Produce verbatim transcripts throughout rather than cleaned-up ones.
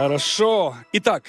Хорошо. Итак,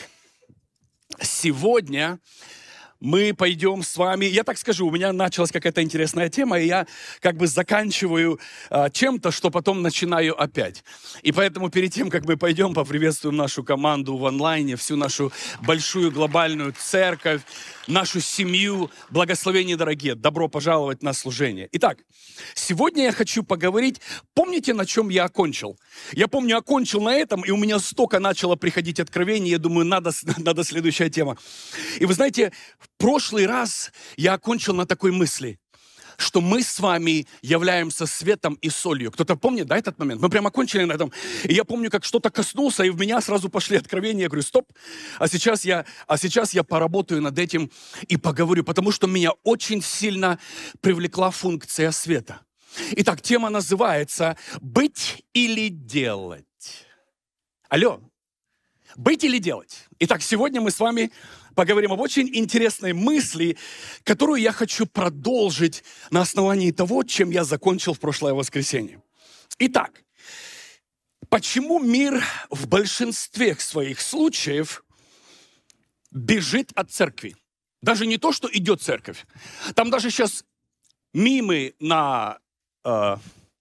сегодня мы пойдем с вами... Я так скажу, у меня началась какая-то интересная тема, и я как бы заканчиваю а, чем-то, что потом начинаю опять. И поэтому перед тем, как мы пойдем, поприветствуем нашу команду в онлайне, всю нашу большую глобальную церковь, нашу семью. Благословения, дорогие. Добро пожаловать на служение. Итак, сегодня я хочу поговорить... Помните, на чем я окончил? Я помню, окончил на этом, и у меня столько начало приходить откровений. Я думаю, надо, надо следующая тема. И вы знаете... В прошлый раз я окончил на такой мысли, что мы с вами являемся светом и солью. Кто-то помнит, да, этот момент? Мы прямо окончили на этом. И я помню, как что-то коснулся, и в меня сразу пошли откровения. Я говорю, стоп, а сейчас я, а сейчас я поработаю над этим и поговорю, потому что меня очень сильно привлекла функция света. Итак, тема называется «Быть или делать». Алло, быть или делать? Итак, сегодня мы с вами поговорим об очень интересной мысли, которую я хочу продолжить на основании того, чем я закончил в прошлое воскресенье. Итак, почему мир в большинстве своих случаев бежит от церкви? Даже не то, что идет церковь. Там даже сейчас мимы на, э,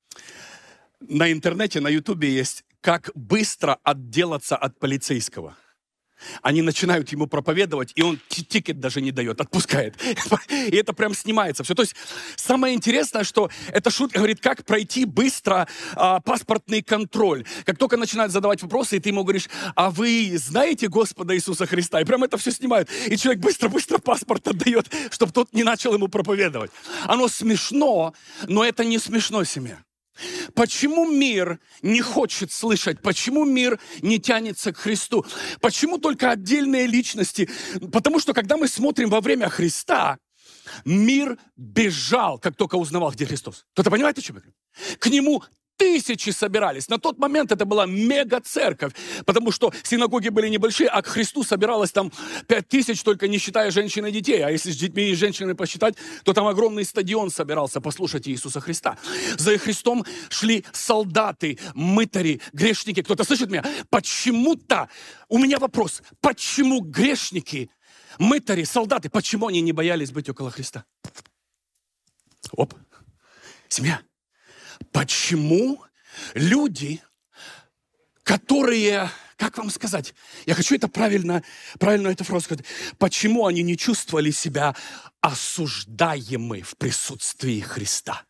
на интернете, на ютубе есть, как быстро отделаться от полицейского. Они начинают ему проповедовать, и он тикет даже не дает, отпускает. И это прям снимается все. То есть самое интересное, что эта шутка говорит, как пройти быстро а, паспортный контроль. Как только начинают задавать вопросы, и ты ему говоришь, а вы знаете Господа Иисуса Христа? И прям это все снимают. И человек быстро-быстро паспорт отдает, чтобы тот не начал ему проповедовать. Оно смешно, но это не смешно, семья. Почему мир не хочет слышать? Почему мир не тянется к Христу? Почему только отдельные личности? Потому что, когда мы смотрим во время Христа, мир бежал, как только узнавал, где Христос. Кто-то понимает, о чем я говорю? К Нему тысячи собирались. На тот момент это была мега-церковь, потому что синагоги были небольшие, а к Христу собиралось там пять тысяч, только не считая женщин и детей. А если с детьми и женщинами посчитать, то там огромный стадион собирался послушать Иисуса Христа. За Христом шли солдаты, мытари, грешники. Кто-то слышит меня? Почему-то, у меня вопрос, почему грешники, мытари, солдаты, почему они не боялись быть около Христа? Оп, семья. Почему люди, которые, как вам сказать, я хочу это правильно, правильно эту фразу сказать, почему они не чувствовали себя осуждаемы в присутствии Христа?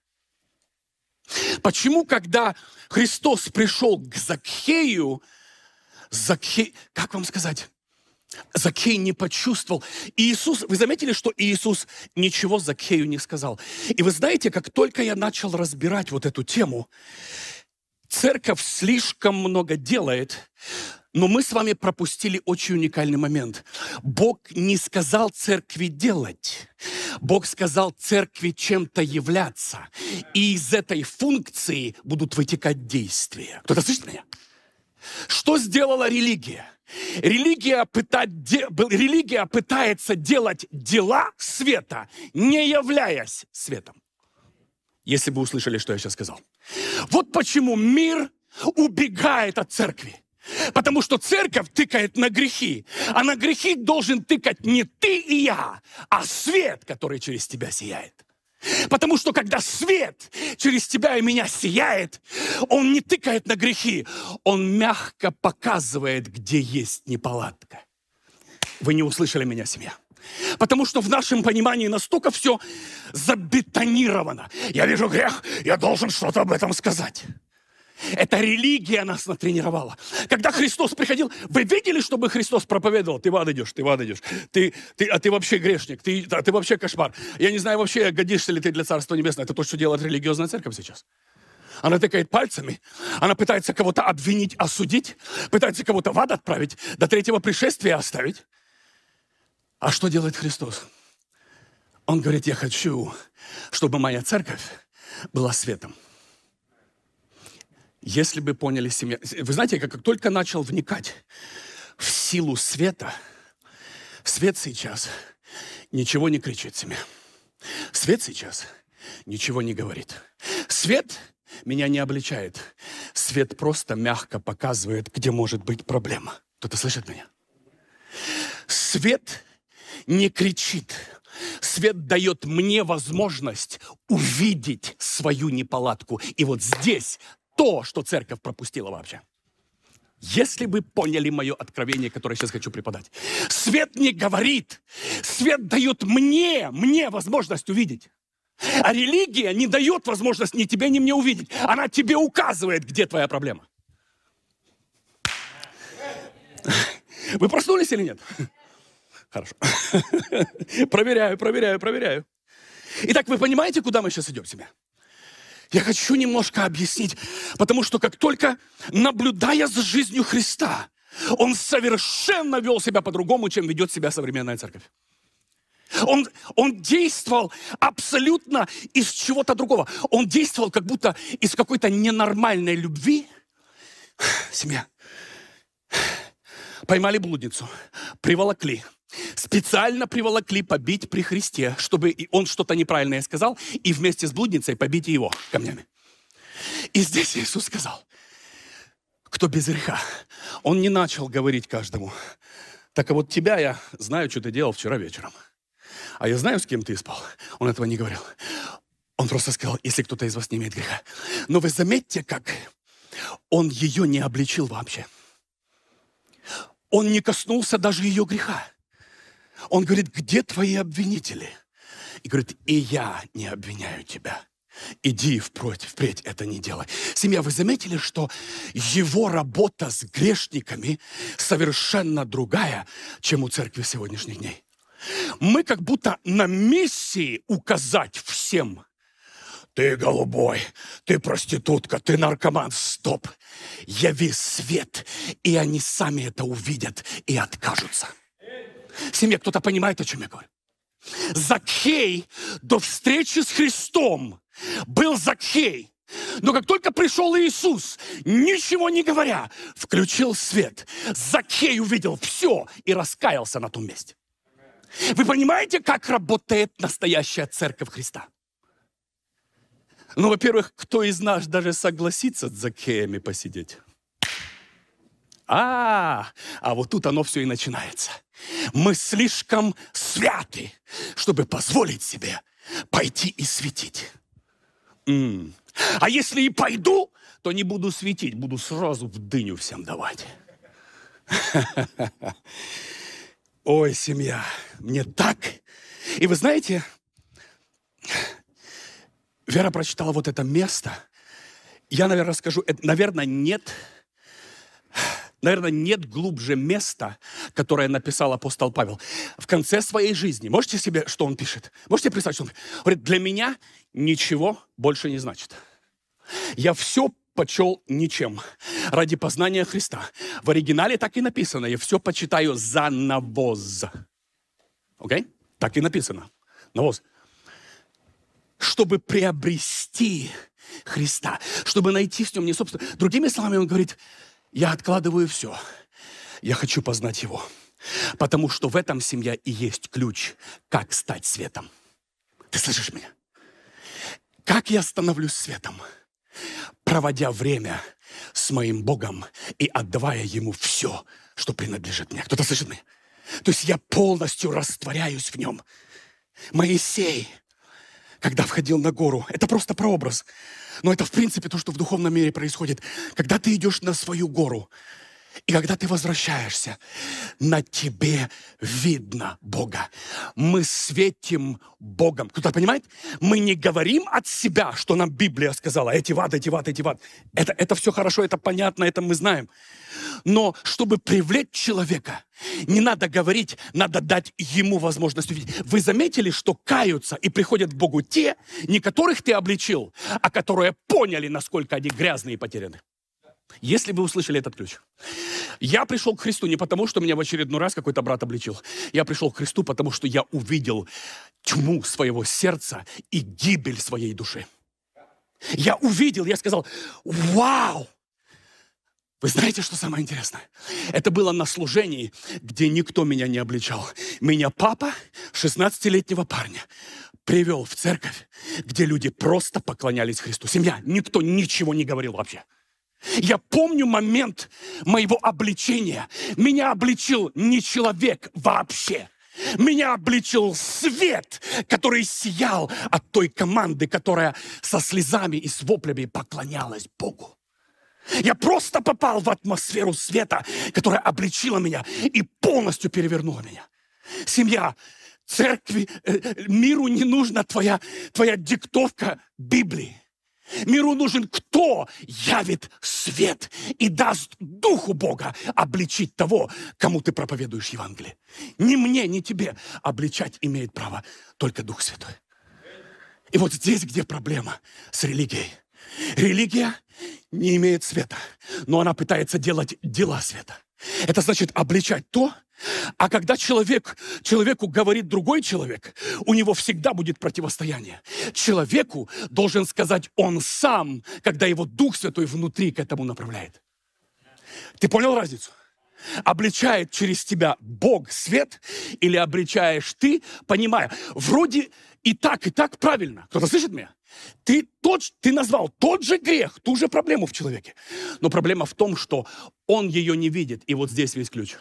Почему, когда Христос пришел к Закхею, Закхей, как вам сказать, Закхей не почувствовал. Иисус, вы заметили, что Иисус ничего Закхею не сказал? И вы знаете, как только я начал разбирать вот эту тему, церковь слишком много делает, но мы с вами пропустили очень уникальный момент. Бог не сказал церкви делать. Бог сказал церкви чем-то являться. И из этой функции будут вытекать действия. Кто-то слышит меня? Что сделала религия? Религия, пытать, де, религия пытается делать дела света, не являясь светом. Если бы услышали, что я сейчас сказал. Вот почему мир убегает от церкви. Потому что церковь тыкает на грехи. А на грехи должен тыкать не ты и я, а свет, который через тебя сияет. Потому что когда свет через тебя и меня сияет, он не тыкает на грехи, он мягко показывает, где есть неполадка. Вы не услышали меня, семья? Потому что в нашем понимании настолько все забетонировано. Я вижу грех, я должен что-то об этом сказать. Это религия нас натренировала. Когда Христос приходил, вы видели, чтобы Христос проповедовал? Ты в ад идешь, ты в ад идешь. Ты, ты, а ты вообще грешник, ты, а ты вообще кошмар. Я не знаю вообще, годишься ли ты для Царства Небесного. Это то, что делает религиозная церковь сейчас. Она тыкает пальцами, она пытается кого-то обвинить, осудить, пытается кого-то в ад отправить, до третьего пришествия оставить. А что делает Христос? Он говорит, я хочу, чтобы моя церковь была светом. Если бы поняли семья... Вы знаете, как, как только начал вникать в силу света, свет сейчас ничего не кричит, семья. Свет сейчас ничего не говорит. Свет меня не обличает. Свет просто мягко показывает, где может быть проблема. Кто-то слышит меня? Свет не кричит. Свет дает мне возможность увидеть свою неполадку. И вот здесь то, что церковь пропустила вообще. Если вы поняли мое откровение, которое я сейчас хочу преподать. Свет не говорит. Свет дает мне, мне возможность увидеть. А религия не дает возможность ни тебе, ни мне увидеть. Она тебе указывает, где твоя проблема. Вы проснулись или нет? Хорошо. Проверяю, проверяю, проверяю. Итак, вы понимаете, куда мы сейчас идем себе? Я хочу немножко объяснить, потому что как только, наблюдая за жизнью Христа, Он совершенно вел себя по-другому, чем ведет себя современная церковь. Он, он действовал абсолютно из чего-то другого. Он действовал как будто из какой-то ненормальной любви. Семья. Поймали блудницу, приволокли. Специально приволокли побить при Христе, чтобы он что-то неправильное сказал, и вместе с блудницей побить его камнями. И здесь Иисус сказал, кто без греха. Он не начал говорить каждому. Так а вот тебя я знаю, что ты делал вчера вечером. А я знаю, с кем ты спал. Он этого не говорил. Он просто сказал, если кто-то из вас не имеет греха. Но вы заметьте, как он ее не обличил вообще. Он не коснулся даже ее греха. Он говорит, где твои обвинители? И говорит, и я не обвиняю тебя. Иди впрочь, впредь это не делай. Семья, вы заметили, что его работа с грешниками совершенно другая, чем у церкви сегодняшних дней? Мы как будто на миссии указать всем. Ты голубой, ты проститутка, ты наркоман. Стоп. Яви свет, и они сами это увидят и откажутся. Семья, кто-то понимает, о чем я говорю? Закхей до встречи с Христом был Закхей. Но как только пришел Иисус, ничего не говоря, включил свет. Закхей увидел все и раскаялся на том месте. Вы понимаете, как работает настоящая церковь Христа? Ну, во-первых, кто из нас даже согласится с Закхеями посидеть? А, а вот тут оно все и начинается. Мы слишком святы, чтобы позволить себе пойти и светить. М-м. А если и пойду, то не буду светить, буду сразу в дыню всем давать. Ой, семья, мне так. И вы знаете, Вера прочитала вот это место. Я, наверное, скажу, это, наверное, нет, наверное, нет глубже места, которое написал апостол Павел. В конце своей жизни. Можете себе, что он пишет? Можете представить, что он пишет? Он говорит, для меня ничего больше не значит. Я все почел ничем ради познания Христа. В оригинале так и написано. Я все почитаю за навоз. Окей? Okay? Так и написано. Навоз. Чтобы приобрести Христа. Чтобы найти в нем не собственно. Другими словами, он говорит, я откладываю все. Я хочу познать Его. Потому что в этом, семья, и есть ключ, как стать светом. Ты слышишь меня? Как я становлюсь светом? Проводя время с моим Богом и отдавая Ему все, что принадлежит мне. Кто-то слышит меня? То есть я полностью растворяюсь в Нем. Моисей, когда входил на гору, это просто прообраз. Но это, в принципе, то, что в духовном мире происходит. Когда ты идешь на свою гору, и когда ты возвращаешься, на тебе видно Бога. Мы светим Богом. Кто-то понимает? Мы не говорим от себя, что нам Библия сказала. Эти в ад, эти в ад, эти в ад. Это, это все хорошо, это понятно, это мы знаем. Но чтобы привлечь человека, не надо говорить, надо дать ему возможность увидеть. Вы заметили, что каются и приходят к Богу те, не которых ты обличил, а которые поняли, насколько они грязные и потеряны. Если вы услышали этот ключ. Я пришел к Христу не потому, что меня в очередной раз какой-то брат обличил. Я пришел к Христу, потому что я увидел тьму своего сердца и гибель своей души. Я увидел, я сказал, вау! Вы знаете, что самое интересное? Это было на служении, где никто меня не обличал. Меня папа, шестнадцатилетнего парня, привел в церковь, где люди просто поклонялись Христу. Семья, никто ничего не говорил вообще. Я помню момент моего обличения. Меня обличил не человек вообще. Меня обличил свет, который сиял от той команды, которая со слезами и с воплями поклонялась Богу. Я просто попал в атмосферу света, которая обличила меня и полностью перевернула меня. Семья, церкви, миру не нужна твоя, твоя диктовка Библии. Миру нужен кто явит свет и даст Духу Бога обличить того, кому ты проповедуешь Евангелие. Ни мне, ни тебе обличать имеет право только Дух Святой. И вот здесь, где проблема с религией. Религия не имеет света, но она пытается делать дела света. Это значит обличать то, а когда человек, человеку говорит другой человек, у него всегда будет противостояние. Человеку должен сказать он сам, когда его Дух Святой внутри к этому направляет. Ты понял разницу? Обличает через тебя Бог свет или обличаешь ты, понимая, вроде и так, и так правильно. Кто-то слышит меня? Ты, тот, ты назвал тот же грех, ту же проблему в человеке. Но проблема в том, что он ее не видит. И вот здесь весь ключ.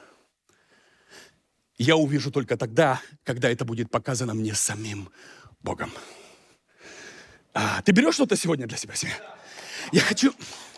Я увижу только тогда, когда это будет показано мне самим Богом. А, ты берешь что-то сегодня для себя? Семья? Я хочу...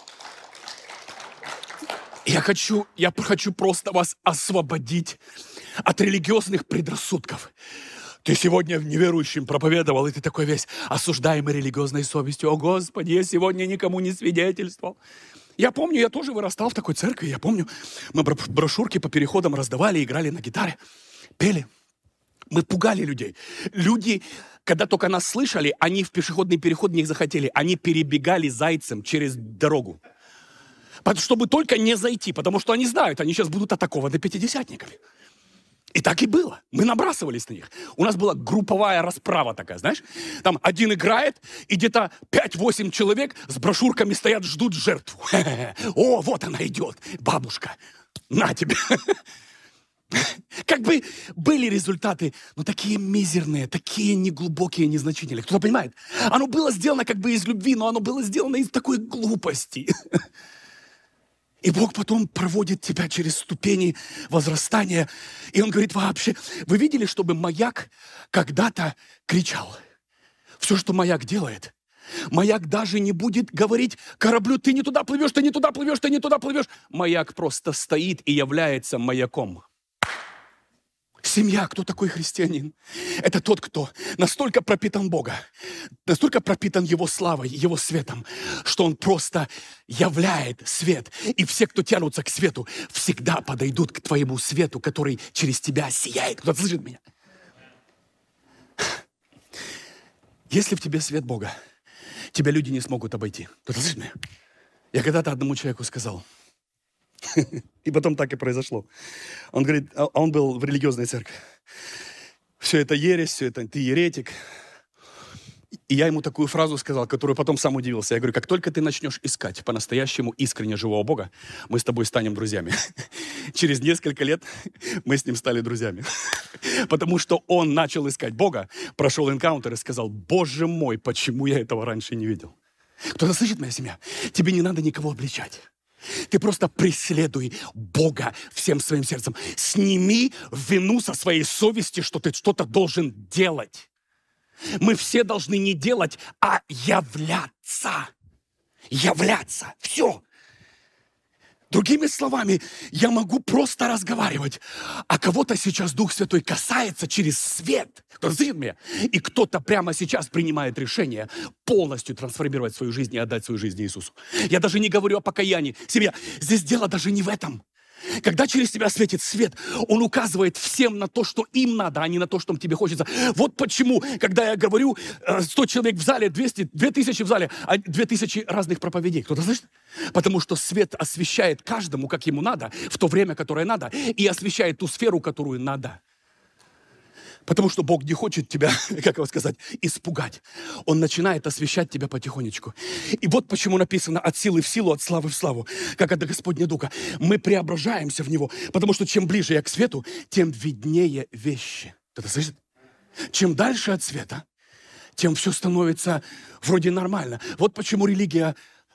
Я хочу, я хочу просто вас освободить от религиозных предрассудков. Ты сегодня неверующим проповедовал, и ты такой весь осуждаемый религиозной совестью. О, Господи, я сегодня никому не свидетельствовал. Я помню, я тоже вырастал в такой церкви. Я помню, мы брошюрки по переходам раздавали, играли на гитаре, пели. Мы пугали людей. Люди, когда только нас слышали, они в пешеходный переход не захотели. Они перебегали зайцем через дорогу. Чтобы только не зайти, потому что они знают, они сейчас будут атакованы пятидесятниками. И так и было. Мы набрасывались на них. У нас была групповая расправа такая, знаешь. Там один играет, и где-то пять-восемь человек с брошюрками стоят, ждут жертву. О, вот она идет, бабушка. На тебе. Как бы были результаты, но такие мизерные, такие неглубокие, незначительные. Кто-то понимает? Оно было сделано как бы из любви, но оно было сделано из такой глупости. И Бог потом проводит тебя через ступени возрастания. И Он говорит вообще, вы видели, чтобы маяк когда-то кричал? Все, что маяк делает, маяк даже не будет говорить кораблю, ты не туда плывешь, ты не туда плывешь, ты не туда плывешь. Маяк просто стоит и является маяком. Семья, кто такой христианин? Это тот, кто настолько пропитан Бога, настолько пропитан Его славой, Его светом, что Он просто являет свет. И все, кто тянутся к свету, всегда подойдут к твоему свету, который через тебя сияет. Кто-то слышит меня? Если в тебе свет Бога, тебя люди не смогут обойти. Кто-то слышит меня? Я когда-то одному человеку сказал, и потом так и произошло. Он говорит, а он был в религиозной церкви. Все это ересь, все это ты еретик. И я ему такую фразу сказал, которую потом сам удивился. Я говорю, как только ты начнешь искать по-настоящему искренне живого Бога, мы с тобой станем друзьями. Через несколько лет мы с ним стали друзьями. Потому что он начал искать Бога, прошел энкаунтер и сказал, Боже мой, почему я этого раньше не видел? Кто-то слышит, моя семья? Тебе не надо никого обличать. Ты просто преследуй Бога всем своим сердцем. Сними вину со своей совести, что ты что-то должен делать. Мы все должны не делать, а являться. Являться. Все. Другими словами, я могу просто разговаривать, а кого-то сейчас Дух Святой касается через свет. Кто-то слышит меня? И кто-то прямо сейчас принимает решение полностью трансформировать свою жизнь и отдать свою жизнь Иисусу. Я даже не говорю о покаянии. Семья, здесь дело даже не в этом. Когда через тебя светит свет, он указывает всем на то, что им надо, а не на то, что тебе хочется. Вот почему, когда я говорю сто человек в зале, двести, две тысячи в зале, а две тысячи разных проповедей. Кто-то слышит? Потому что свет освещает каждому, как ему надо, в то время, которое надо, и освещает ту сферу, которую надо. Потому что Бог не хочет тебя, как его сказать, испугать. Он начинает освещать тебя потихонечку. И вот почему написано от силы в силу, от славы в славу, как от Господня Духа. Мы преображаемся в Него, потому что чем ближе я к свету, тем виднее вещи. Кто-то слышит? Чем дальше от света, тем все становится вроде нормально. Вот почему религия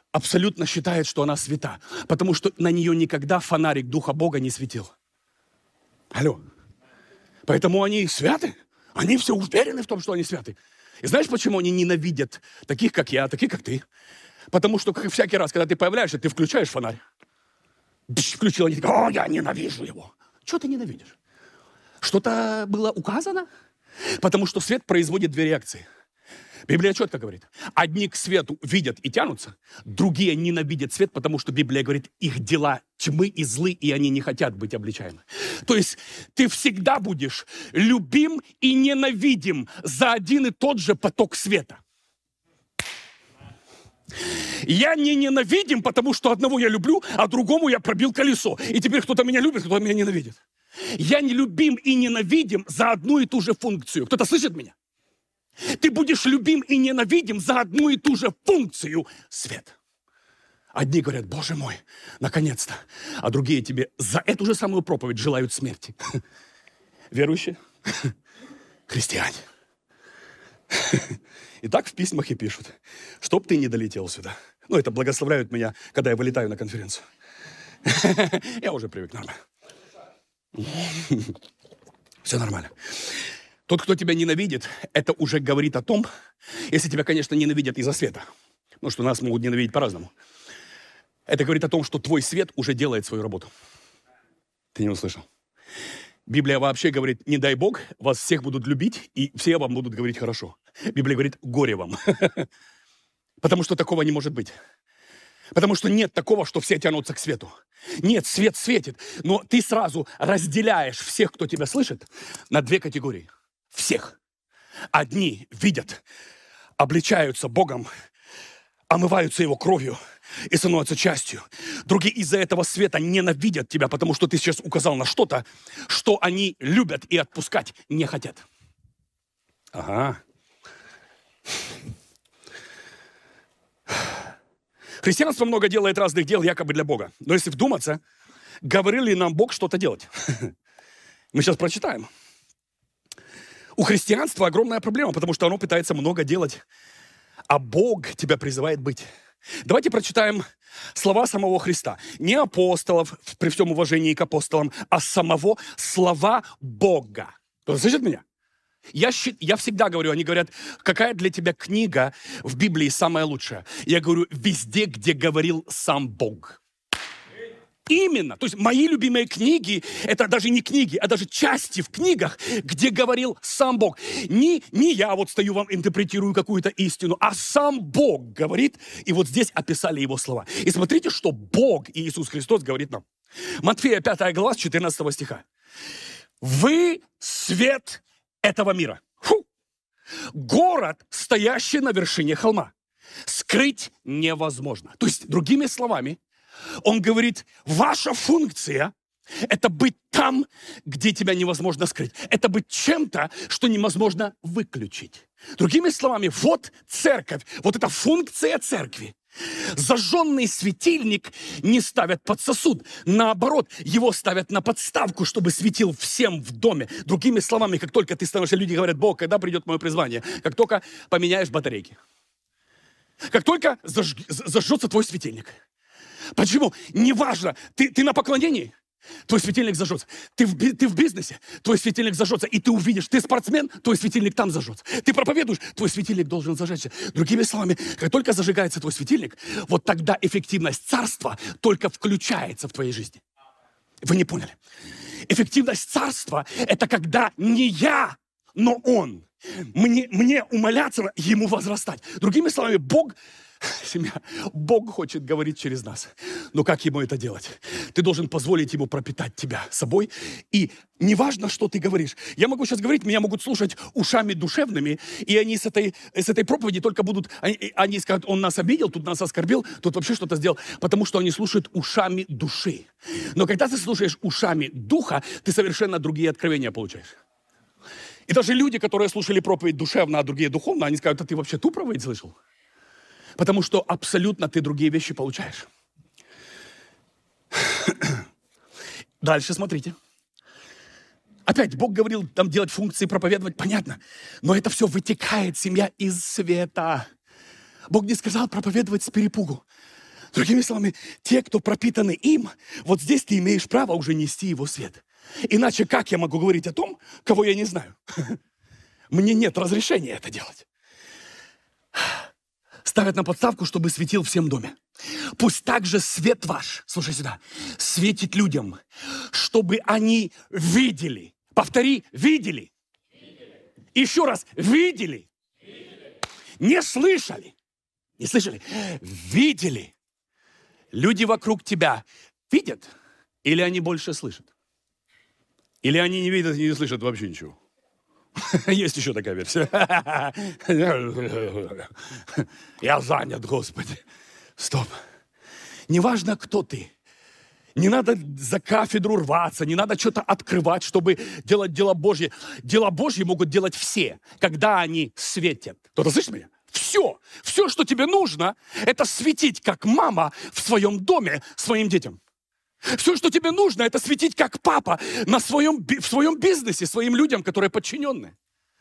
абсолютно считает, что она свята, потому что на нее никогда фонарик Духа Бога не светил. Алло. Поэтому они святы. Они все уверены в том, что они святы. И знаешь, почему они ненавидят таких, как я, таких, как ты? Потому что как всякий раз, когда ты появляешься, ты включаешь фонарь. Бш, включил, они такие: о, я ненавижу его. Чего ты ненавидишь? Что-то было указано? Потому что свет производит две реакции. Библия четко говорит: одни к свету видят и тянутся, другие ненавидят свет, потому что Библия говорит: их дела тьмы и злы, и они не хотят быть обличаемы. То есть ты всегда будешь любим и ненавидим за один и тот же поток света. Я не ненавидим, потому что одного я люблю, а другому я пробил колесо. И теперь кто-то меня любит, кто-то меня ненавидит. Я не любим и ненавидим за одну и ту же функцию. Кто-то слышит меня? Ты будешь любим и ненавидим за одну и ту же функцию — свет. Одни говорят: Боже мой, наконец-то. А другие тебе за эту же самую проповедь желают смерти. Верующие? Христиане. И так в письмах и пишут: чтоб ты не долетел сюда. Ну, это благословляют меня, когда я вылетаю на конференцию. Я уже привык, нормально. Все нормально. Тот, кто тебя ненавидит, это уже говорит о том, если тебя, конечно, ненавидят из-за света, потому что нас могут ненавидеть по-разному, это говорит о том, что твой свет уже делает свою работу. Ты не услышал? Библия вообще говорит: не дай Бог, вас всех будут любить, и все вам будут говорить хорошо. Библия говорит: горе вам. Потому что такого не может быть. Потому что нет такого, что все тянутся к свету. Нет, свет светит, но ты сразу разделяешь всех, кто тебя слышит, на две категории. Всех. Одни видят, обличаются Богом, омываются Его кровью и становятся частью. Другие из-за этого света ненавидят тебя, потому что ты сейчас указал на что-то, что они любят и отпускать не хотят. Ага. Христианство много делает разных дел якобы для Бога. Но если вдуматься, говорил ли нам Бог что-то делать? Мы сейчас прочитаем. У христианства огромная проблема, потому что оно пытается много делать, а Бог тебя призывает быть. Давайте прочитаем слова самого Христа. Не апостолов, при всем уважении к апостолам, а самого слова Бога. Кто-то слышит меня? Я, я всегда говорю, они говорят: какая для тебя книга в Библии самая лучшая? Я говорю: везде, где говорил сам Бог. Именно. То есть мои любимые книги, это даже не книги, а даже части в книгах, где говорил сам Бог. Не, не я вот стою вам интерпретирую какую-то истину, а сам Бог говорит, и вот здесь описали его слова. И смотрите, что Бог и Иисус Христос говорит нам. Матфея пятая глава, с четырнадцатого стиха. Вы свет этого мира. Фу. Город, стоящий на вершине холма. Скрыть невозможно. То есть, другими словами, он говорит: ваша функция – это быть там, где тебя невозможно скрыть. Это быть чем-то, что невозможно выключить. Другими словами, вот церковь, вот эта функция церкви. Зажженный светильник не ставят под сосуд. Наоборот, его ставят на подставку, чтобы светил всем в доме. Другими словами, как только ты становишься, люди говорят: Бог, когда придет мое призвание? Как только поменяешь батарейки. Как только заж... зажжется твой светильник. Почему? Неважно, ты, ты на поклонении, твой светильник зажжется. Ты в, ты в бизнесе, твой светильник зажжется. И ты увидишь, ты спортсмен, твой светильник там зажжется. Ты проповедуешь, твой светильник должен зажечься. Другими словами, как только зажигается твой светильник, вот тогда эффективность царства только включается в твоей жизни. Вы не поняли? Эффективность царства – это когда не я, но Он. Мне, мне умоляться, ему возрастать. Другими словами, Бог... Семья, Бог хочет говорить через нас. Но как ему это делать? Ты должен позволить ему пропитать тебя собой. И неважно, что ты говоришь. Я могу сейчас говорить, меня могут слушать ушами душевными, и они с этой, с этой проповеди только будут... Они, они скажут: он нас обидел, тут нас оскорбил, тут вообще что-то сделал. Потому что они слушают ушами души. Но когда ты слушаешь ушами духа, ты совершенно другие откровения получаешь. И даже люди, которые слушали проповедь душевно, а другие духовно, они скажут: а ты вообще ту проповедь слышал? Потому что абсолютно ты другие вещи получаешь. Дальше смотрите. Опять Бог говорил там делать функции, проповедовать, понятно. Но это все вытекает, семья, из света. Бог не сказал проповедовать с перепугу. Другими словами, те, кто пропитаны им, вот здесь ты имеешь право уже нести его свет. Иначе как я могу говорить о том, кого я не знаю? Мне нет разрешения это делать. Ставят на подставку, чтобы светил всем в доме. Пусть также свет ваш, слушай сюда, светит людям, чтобы они видели. Повтори, видели. видели. Еще раз, видели. видели. Не слышали. Не слышали? Видели. Люди вокруг тебя видят, или они больше слышат? Или они не видят и не слышат вообще ничего? Есть еще такая версия. Я занят, Господи. Стоп. Неважно, кто ты. Не надо за кафедру рваться, не надо что-то открывать, чтобы делать дела Божьи. Дела Божьи могут делать все, когда они светят. Кто-то слышит меня? Все. Все, что тебе нужно, это светить, как мама в своем доме своим детям. Все, что тебе нужно, это светить, как папа на своем, в своем бизнесе, своим людям, которые подчиненные.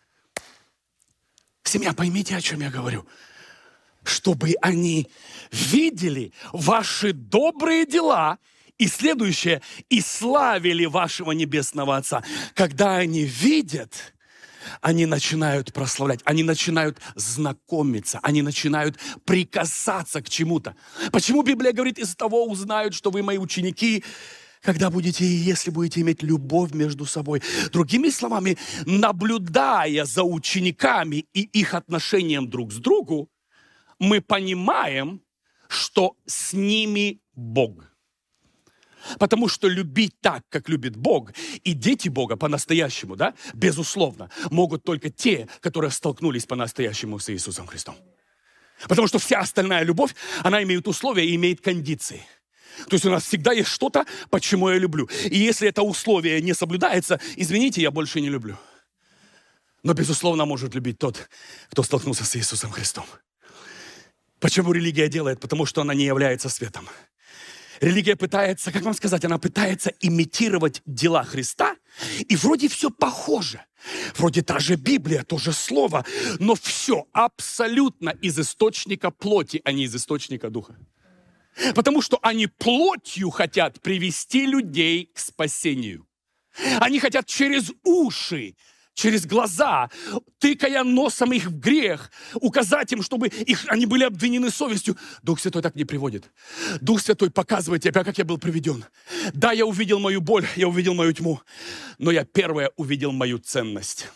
Семья, поймите, о чем я говорю. Чтобы они видели ваши добрые дела и следующее, и славили вашего Небесного Отца. Когда они видят, они начинают прославлять, они начинают знакомиться, они начинают прикасаться к чему-то. Почему Библия говорит, из того узнают, что вы мои ученики, когда будете, если будете иметь любовь между собой. Другими словами, наблюдая за учениками и их отношением друг с другом, мы понимаем, что с ними Бог. Потому что любить так, как любит Бог, и дети Бога по-настоящему, да, безусловно, могут только те, которые столкнулись по-настоящему с Иисусом Христом. Потому что вся остальная любовь, она имеет условия и имеет кондиции. То есть у нас всегда есть что-то, почему я люблю. И если это условие не соблюдается, извините, я больше не люблю. Но, безусловно, может любить тот, кто столкнулся с Иисусом Христом. Почему религия делает? Потому что она не является светом. Религия пытается, как вам сказать, она пытается имитировать дела Христа, и вроде все похоже. Вроде та же Библия, то же Слово, но все абсолютно из источника плоти, а не из источника духа. Потому что они плотью хотят привести людей к спасению. Они хотят через уши, через глаза, тыкая носом их в грех, указать им, чтобы их, они были обвинены совестью. Дух Святой так не приводит. Дух Святой показывает тебе, как я был приведен. Да, я увидел мою боль, я увидел мою тьму, но я первое увидел мою ценность.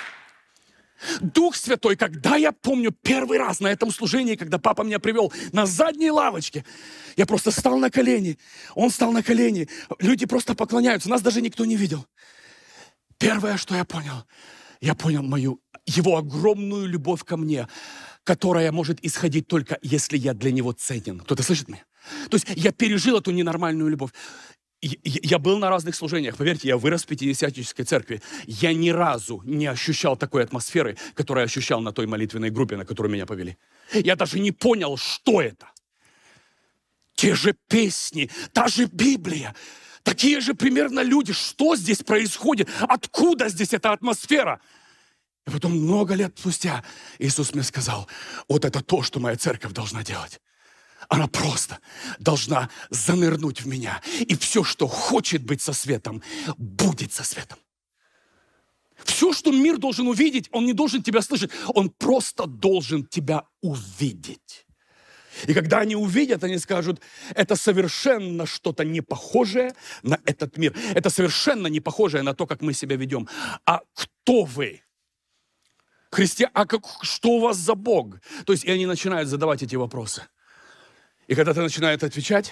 Дух Святой, когда я помню первый раз на этом служении, когда папа меня привел на задней лавочке, я просто стал на колени, он стал на колени, люди просто поклоняются, нас даже никто не видел. Первое, что я понял, я понял мою, его огромную любовь ко мне, которая может исходить только, если я для него ценен. Кто-то слышит меня? То есть я пережил эту ненормальную любовь. Я был на разных служениях, поверьте, я вырос в пятидесятнической церкви. Я ни разу не ощущал такой атмосферы, которую я ощущал на той молитвенной группе, на которую меня повели. Я даже не понял, что это. Те же песни, та же Библия. Такие же примерно люди. Что здесь происходит? Откуда здесь эта атмосфера? И потом много лет спустя Иисус мне сказал, вот это то, что моя церковь должна делать. Она просто должна занырнуть в меня. И все, что хочет быть со светом, будет со светом. Все, что мир должен увидеть, он не должен тебя слышать. Он просто должен тебя увидеть. И когда они увидят, они скажут, это совершенно что-то не похожее на этот мир. Это совершенно не похожее на то, как мы себя ведем. А кто вы? Христиане, а как, что у вас за Бог? То есть и они начинают задавать эти вопросы. И когда ты начинаешь отвечать,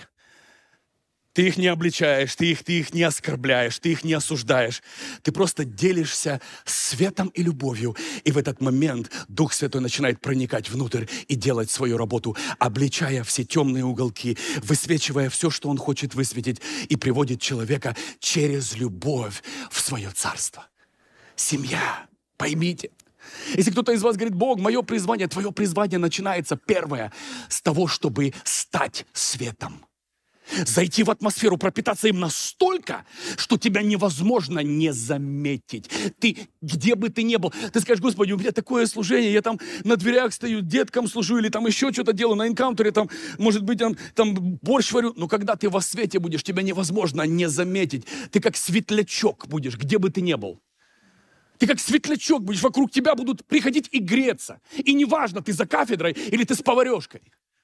ты их не обличаешь, ты их, ты их не оскорбляешь, ты их не осуждаешь. Ты просто делишься светом и любовью. И в этот момент Дух Святой начинает проникать внутрь и делать свою работу, обличая все темные уголки, высвечивая все, что Он хочет высветить, и приводит человека через любовь в свое царство. Семья, поймите. Если кто-то из вас говорит, Бог, мое призвание, твое призвание начинается первое с того, чтобы стать светом. Зайти в атмосферу, пропитаться им настолько, что тебя невозможно не заметить. Ты, где бы ты ни был, ты скажешь: Господи, у меня такое служение, я там на дверях стою, деткам служу, или там еще что-то делаю, на энкаунтере, там, может быть, там, там борщ варю. Но когда ты во свете будешь, тебя невозможно не заметить. Ты как светлячок будешь, где бы ты ни был. Ты как светлячок будешь, вокруг тебя будут приходить и греться. И неважно, ты за кафедрой или ты с поварешкой.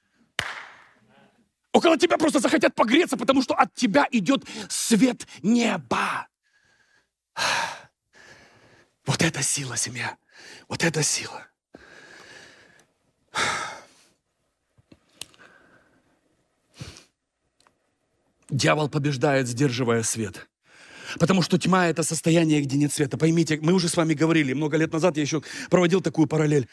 Около тебя просто захотят погреться, потому что от тебя идет свет неба. Вот это сила, семья. Вот это сила. Дьявол побеждает, сдерживая свет. Потому что тьма — это состояние, где нет света. Поймите, мы уже с вами говорили, много лет назад я еще проводил такую параллель.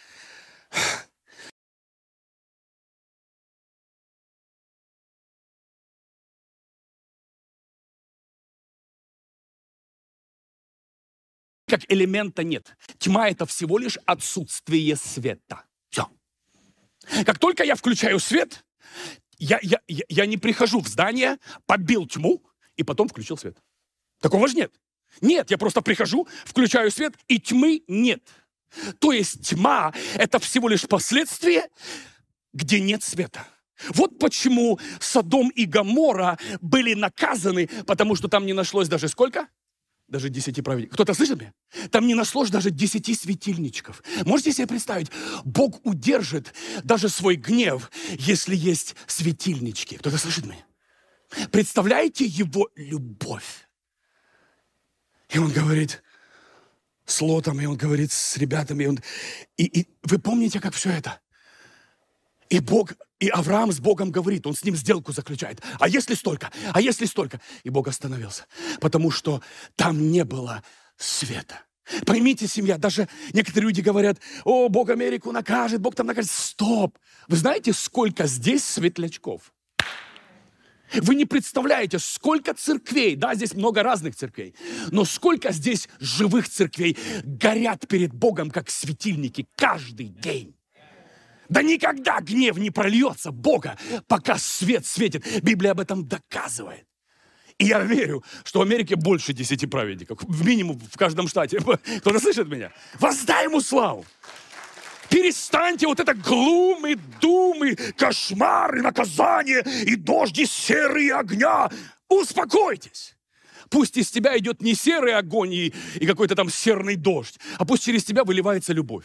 Как элемента нет. Тьма — это всего лишь отсутствие света. Все. Как только я включаю свет, я, я, я, я не прихожу в здание, побил тьму и потом включил свет. Такого же нет. Нет, я просто прихожу, включаю свет, и тьмы нет. То есть тьма — это всего лишь последствие, где нет света. Вот почему Содом и Гоморра были наказаны, потому что там не нашлось даже сколько? Даже десяти праведников. Кто-то слышит меня? Там не нашлось даже десяти светильничков. Можете себе представить? Бог удержит даже свой гнев, если есть светильнички. Кто-то слышит меня? Представляете его любовь? И он говорит с Лотом, и он говорит с ребятами. И, он, и, и вы помните, как все это? И Бог, и Авраам с Богом говорит, он с ним сделку заключает. А если столько? А если столько? И Бог остановился, потому что там не было света. Поймите, семья, даже некоторые люди говорят: о, Бог Америку накажет, Бог там накажет. Стоп! Вы знаете, сколько здесь светлячков? Вы не представляете, сколько церквей, да, здесь много разных церквей, но сколько здесь живых церквей горят перед Богом, как светильники, каждый день. Да никогда гнев не прольется Бога, пока свет светит. Библия об этом доказывает. И я верю, что в Америке больше десяти праведников. В минимум в каждом штате. Кто-то слышит меня? Воздай ему славу. Перестаньте вот это глумы, думы, кошмары, наказания и дожди серые огня. Успокойтесь. Пусть из тебя идет не серый огонь и, и какой-то там серный дождь, а пусть через тебя выливается любовь.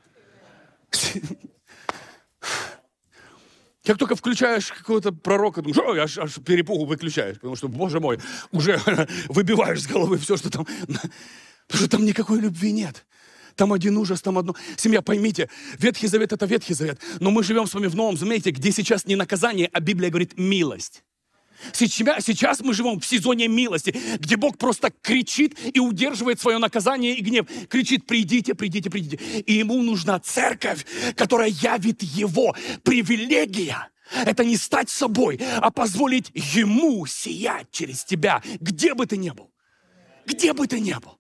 Как только включаешь какого-то пророка, думаешь: ой, аж, аж перепугу выключаешь, потому что, боже мой, уже выбиваешь с головы все, что там. Потому что там никакой любви нет. Там один ужас, там одно. Семья, поймите, Ветхий Завет — это Ветхий Завет, но мы живем с вами в Новом Завете, где сейчас не наказание, а Библия говорит милость. Сейчас, сейчас мы живем в сезоне милости, где Бог просто кричит и удерживает свое наказание и гнев. Кричит: придите, придите, придите. И ему нужна церковь, которая явит его. Привилегия — это не стать собой, а позволить ему сиять через тебя, где бы ты ни был. Где бы ты ни был.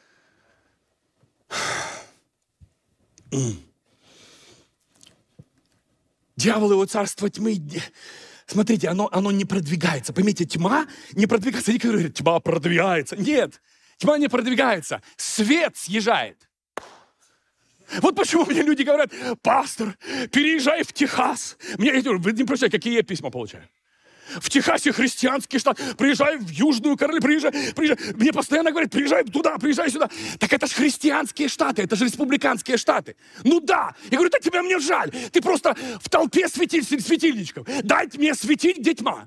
Дьявол и его царство тьмы... Смотрите, оно, оно не продвигается. Поймите, тьма не продвигается. Некоторые говорят: тьма продвигается. Нет, тьма не продвигается. Свет съезжает. Вот почему мне люди говорят: пастор, переезжай в Техас. Мне, вы не представляете, какие я письма получаю. В Техасе христианский штат. Приезжай в Южную Каролину, приезжай, приезжай. Мне постоянно говорят: приезжай туда, приезжай сюда. Так это же христианские штаты, это же республиканские штаты. Ну да. Я говорю: так тебя мне жаль. Ты просто в толпе светиль, светильничков. Дайте мне светить, где тьма.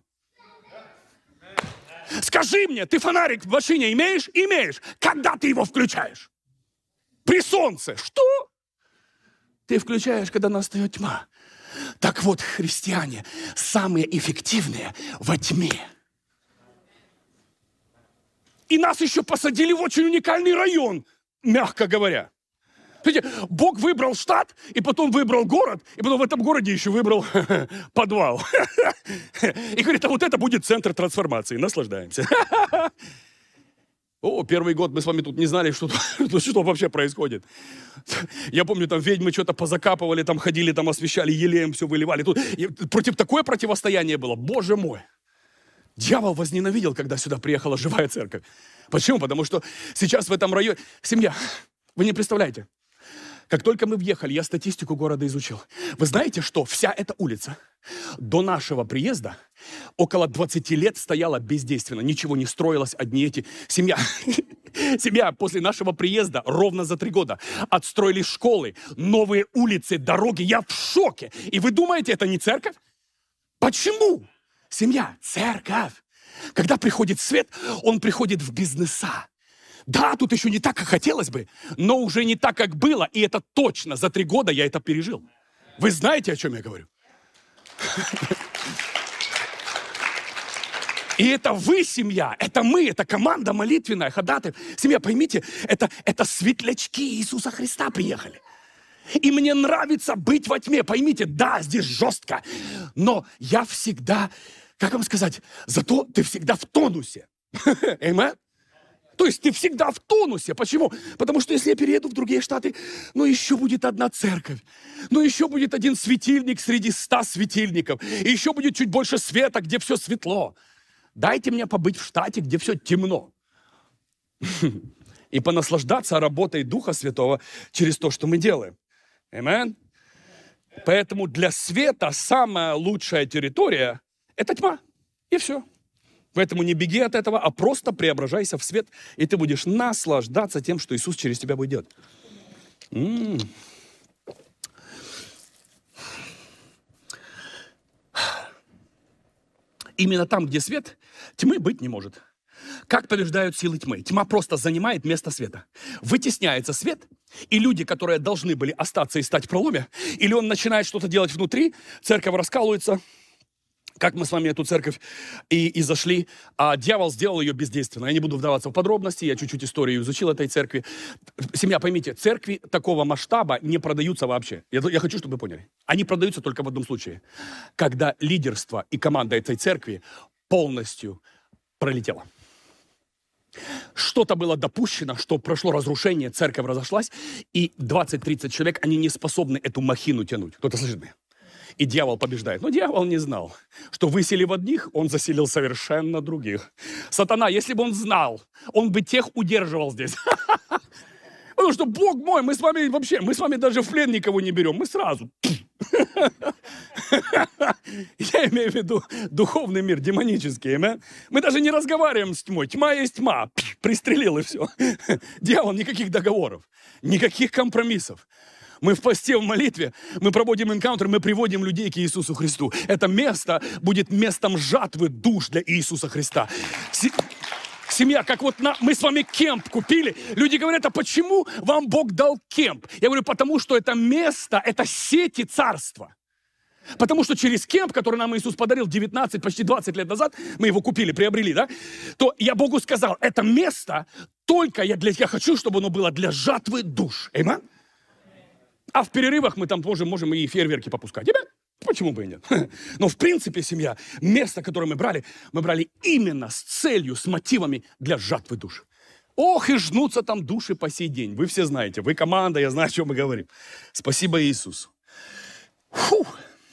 Скажи мне, ты фонарик в машине имеешь? Имеешь. Когда ты его включаешь? При солнце. Что? Ты включаешь, когда настает тьма. Так вот, христиане самые эффективные во тьме. И нас еще посадили в очень уникальный район, мягко говоря. Смотрите, Бог выбрал штат, и потом выбрал город, и потом в этом городе еще выбрал подвал. И говорит: а вот это будет центр трансформации. Наслаждаемся. О, первый год мы с вами тут не знали, что, что вообще происходит. Я помню, там ведьмы что-то позакапывали, там ходили, там освещали, елеем все выливали. Тут, против такое противостояние было, боже мой. Дьявол возненавидел, когда сюда приехала живая церковь. Почему? Потому что сейчас в этом районе... Семья, вы не представляете. Как только мы въехали, я статистику города изучил. Вы знаете, что вся эта улица до нашего приезда около двадцати лет стояла бездейственно. Ничего не строилось, одни эти... Семья... Семья после нашего приезда ровно за три года отстроили школы, новые улицы, дороги. Я в шоке. И вы думаете, это не церковь? Почему? Семья, церковь. Когда приходит свет, он приходит в бизнеса. Да, тут еще не так, как хотелось бы, но уже не так, как было. И это точно, за три года я это пережил. Вы знаете, о чем я говорю? И это вы, семья, это мы, это команда молитвенная, ходатай. Семья, поймите, это, это светлячки Иисуса Христа приехали. И мне нравится быть во тьме. Поймите, да, здесь жестко, но я всегда, как вам сказать, зато ты всегда в тонусе. Аминь. То есть ты всегда в тонусе. Почему? Потому что если я перееду в другие штаты, ну еще будет одна церковь, ну еще будет один светильник среди ста светильников, и еще будет чуть больше света, где все светло. Дайте мне побыть в штате, где все темно. И понаслаждаться работой Духа Святого через то, что мы делаем. Аминь. Поэтому для света самая лучшая территория – это тьма. И все. Поэтому не беги от этого, а просто преображайся в свет, и ты будешь наслаждаться тем, что Иисус через тебя будет делать. М-м. Именно там, где свет, тьмы быть не может. Как побеждают силы тьмы? Тьма просто занимает место света. Вытесняется свет, и люди, которые должны были остаться и стать в проломе, или он начинает что-то делать внутри, церковь раскалывается, как мы с вами эту церковь и, и зашли, а дьявол сделал ее бездейственной. Я не буду вдаваться в подробности, я чуть-чуть историю изучил этой церкви. Семья, поймите, церкви такого масштаба не продаются вообще. Я, я хочу, чтобы вы поняли. Они продаются только в одном случае. Когда лидерство и команда этой церкви полностью пролетело. Что-то было допущено, что прошло разрушение, церковь разошлась, и двадцать-тридцать человек, они не способны эту махину тянуть. Кто-то слышит меня? И дьявол побеждает. Но дьявол не знал, что высели в одних, он заселил совершенно других. Сатана, если бы он знал, он бы тех удерживал здесь. Потому что, Бог мой, мы с вами вообще, мы с вами даже в плен никого не берем, мы сразу. Я имею в виду духовный мир, демонический. Мы даже не разговариваем с тьмой. Тьма есть тьма. Пристрелил и все. Дьявол, никаких договоров, никаких компромиссов. Мы в посте, в молитве, мы проводим энкаунтер, мы приводим людей к Иисусу Христу. Это место будет местом жатвы душ для Иисуса Христа. Семья, как вот на, мы с вами кемп купили. Люди говорят, а почему вам Бог дал кемп? Я говорю, потому что это место, это сети царства. Потому что через кемп, который нам Иисус подарил девятнадцать, почти двадцать лет назад, мы его купили, приобрели, да? То я Богу сказал, это место только я, для, я хочу, чтобы оно было для жатвы душ. Аминь. А в перерывах мы там тоже можем и фейерверки попускать. Аминь. Почему бы и нет? Но в принципе, семья, место, которое мы брали, мы брали именно с целью, с мотивами для жатвы душ. Ох, и жнутся там души по сей день. Вы все знаете, вы команда, я знаю, о чем мы говорим. Спасибо Иисусу. Фу.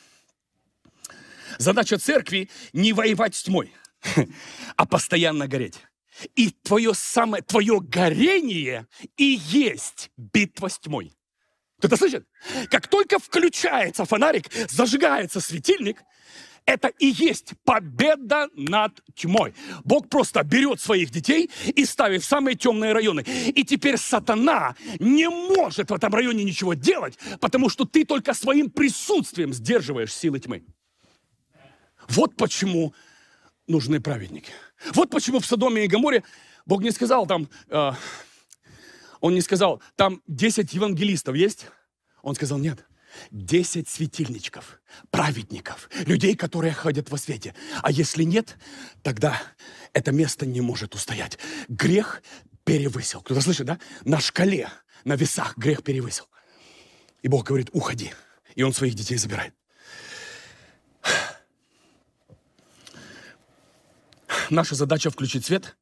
Задача церкви не воевать с тьмой, а постоянно гореть. И твое самое, твое горение и есть битва с тьмой. Кто-то слышит? Как только включается фонарик, зажигается светильник, это и есть победа над тьмой. Бог просто берет своих детей и ставит в самые темные районы. И теперь сатана не может в этом районе ничего делать, потому что ты только своим присутствием сдерживаешь силы тьмы. Вот почему нужны праведники. Вот почему в Содоме и Гоморе Бог не сказал там... Э, Он не сказал, там десять евангелистов есть? Он сказал, нет, десять светильничков, праведников, людей, которые ходят во свете. А если нет, тогда это место не может устоять. Грех перевысил. Кто-то слышит, да? На шкале, на весах грех перевысил. И Бог говорит, уходи. И Он своих детей забирает. Наша задача включить свет,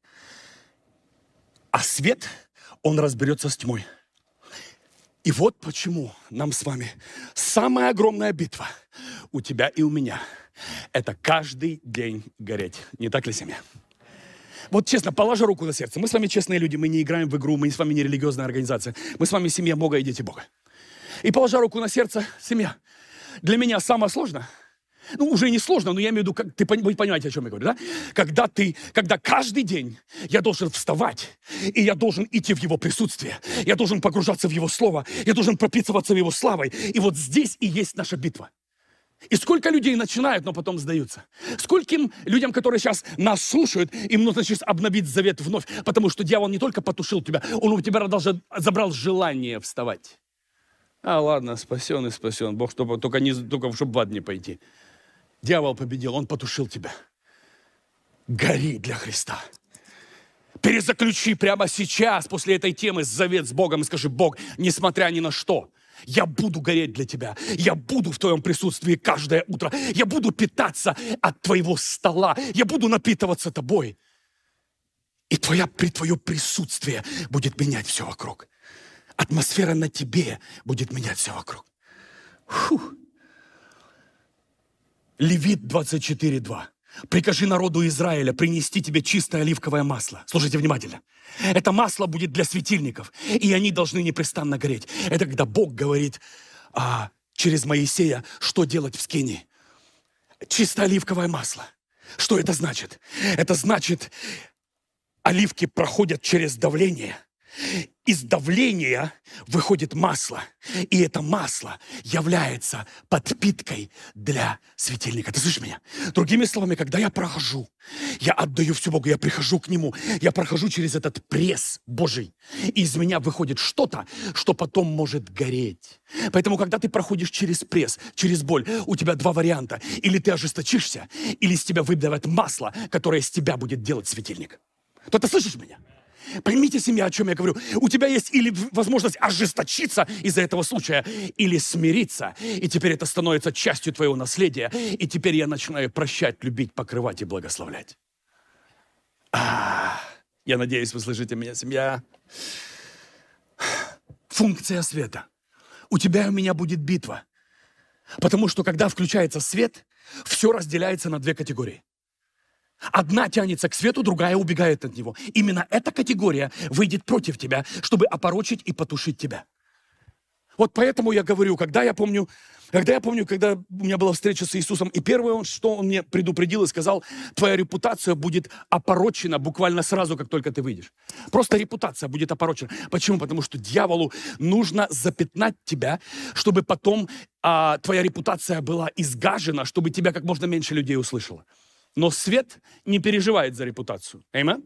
а свет... Он разберется с тьмой. И вот почему нам с вами самая огромная битва у тебя и у меня, это каждый день гореть. Не так ли, семья? Вот честно, положа руку на сердце. Мы с вами честные люди, мы не играем в игру, мы с вами не религиозная организация. Мы с вами семья Бога и дети Бога. И положа руку на сердце, семья, для меня самое сложное, ну, уже не сложно, но я имею в виду, как, ты, вы понимаете, о чем я говорю, да? Когда ты, когда каждый день я должен вставать, и я должен идти в Его присутствие, я должен погружаться в Его Слово, я должен пропитываться в Его славой. И вот здесь и есть наша битва. И сколько людей начинают, но потом сдаются. Скольким людям, которые сейчас нас слушают, им нужно сейчас обновить завет вновь, потому что дьявол не только потушил тебя, он у тебя даже забрал желание вставать. А ладно, спасен и спасен. Бог, чтобы, только, не, только чтобы в ад не пойти. Дьявол победил, он потушил тебя. Гори для Христа. Перезаключи прямо сейчас, после этой темы, завет с Богом и скажи: Бог, несмотря ни на что, я буду гореть для Тебя. Я буду в Твоем присутствии каждое утро. Я буду питаться от Твоего стола. Я буду напитываться Тобой. И твоя, при Твое присутствие будет менять все вокруг. Атмосфера на тебе будет менять все вокруг. Фух. Левит двадцать четыре два. Прикажи народу Израиля принести тебе чистое оливковое масло. Слушайте внимательно. Это масло будет для светильников, и они должны непрестанно гореть. Это когда Бог говорит а, через Моисея, что делать в скинии. Чистое оливковое масло. Что это значит? Это значит, оливки проходят через давление. Из давления выходит масло, и это масло является подпиткой для светильника. Ты слышишь меня? Другими словами, когда я прохожу, я отдаю все Богу, я прихожу к Нему, я прохожу через этот пресс Божий, и из меня выходит что-то, что потом может гореть. Поэтому, когда ты проходишь через пресс, через боль, у тебя два варианта. Или ты ожесточишься, или из тебя выдавит масло, которое из тебя будет делать светильник. То ты слышишь меня? Поймите, семья, о чем я говорю. У тебя есть или возможность ожесточиться из-за этого случая, или смириться. И теперь это становится частью твоего наследия. И теперь я начинаю прощать, любить, покрывать и благословлять. А, я надеюсь, вы слышите меня, семья. Функция света. У тебя и у меня будет битва. Потому что, когда включается свет, все разделяется на две категории. Одна тянется к свету, другая убегает от него. Именно эта категория выйдет против тебя, чтобы опорочить и потушить тебя. Вот поэтому я говорю, когда я помню, когда я помню, когда у меня была встреча с Иисусом, и первое, что Он мне предупредил и сказал: твоя репутация будет опорочена буквально сразу, как только ты выйдешь. Просто репутация будет опорочена. Почему? Потому что дьяволу нужно запятнать тебя, чтобы потом а, твоя репутация была изгажена, чтобы тебя как можно меньше людей услышало. Но свет не переживает за репутацию. Аминь?